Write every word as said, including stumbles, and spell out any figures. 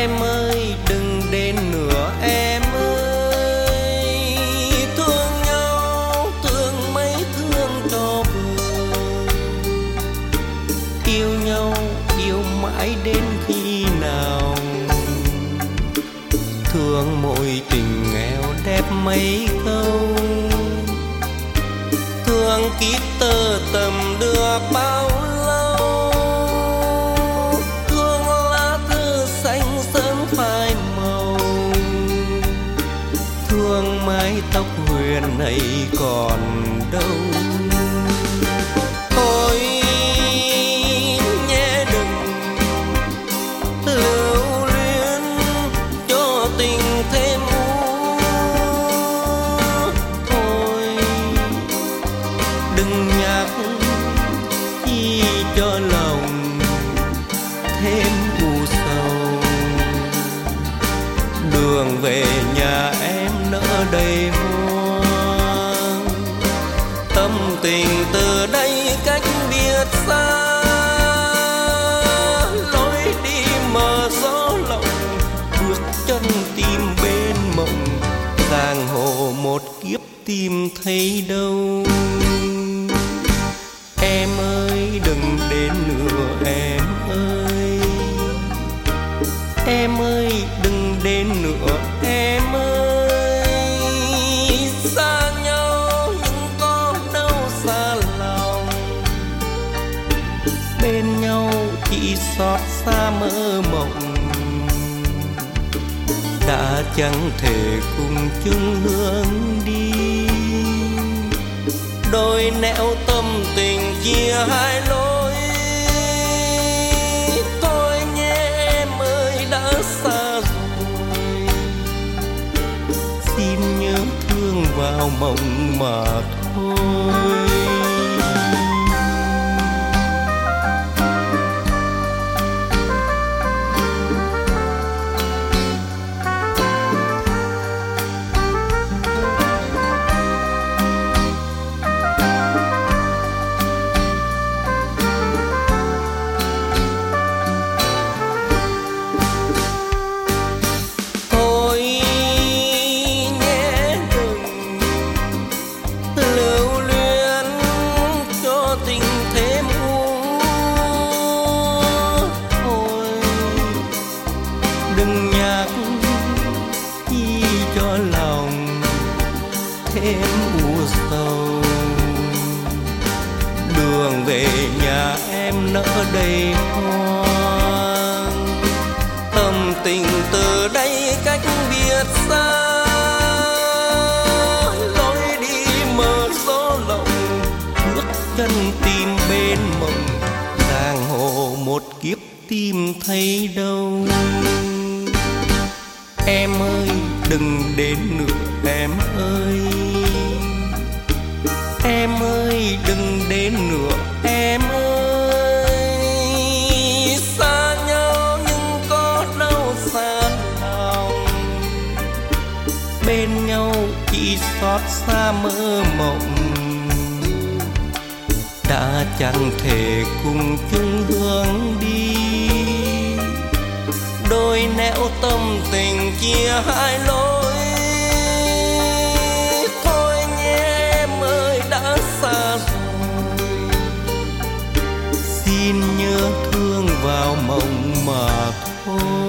Em ơi đừng đến nữa em ơi, thương nhau thương mấy thương cho vừa, yêu nhau yêu mãi đến khi nào, thương mối tình nghèo đẹp mấy câu, thương kiếp tơ tầm được bao lâu, thương lá thư xanh sớm phai màu, thương mái tóc huyền này còn đâu. Thôi nhé đừng lưu luyến cho tình thêm u, thôi đừng nhắc chi cho lòng thêm u sầu. Đường về nhà em nỡ đầy hoang, tâm tình từ đây cách biệt xa, lối đi mờ gió lộng, bước chân tìm bên mộng, giang hồ một kiếp tìm thấy đâu. Em ơi đừng đến nữa em ơi, em ơi đừng đến nữa em ơi, xa nhau nhưng có đâu xa lòng, bên nhau chỉ xót xa mơ mộng, đã chẳng thể cùng chung hướng đi, đôi nẻo tâm tình chia hai lối. Thôi nhé em ơi đã xa rồi, xin nhớ thương vào mộng mà thôi. Đừng nhắc chi cho lòng thêm u sầu, đường về nhà em nỡ đầy hoang, tâm tình từ đây cách biệt xa, lối đi mờ gió lộng, bước chân tìm bên mộng, giang hồ một kiếp tìm thấy đâu. Em ơi đừng đến nữa em ơi, em ơi đừng đến nữa em ơi, xa nhau nhưng có đâu xa lòng, bên nhau chỉ xót xa mơ mộng, đã chẳng thể cùng chung hướng đi, đôi nẻo tâm tình chia hai lối. Thôi nhé em ơi đã xa rồi, xin nhớ thương vào mộng mà thôi.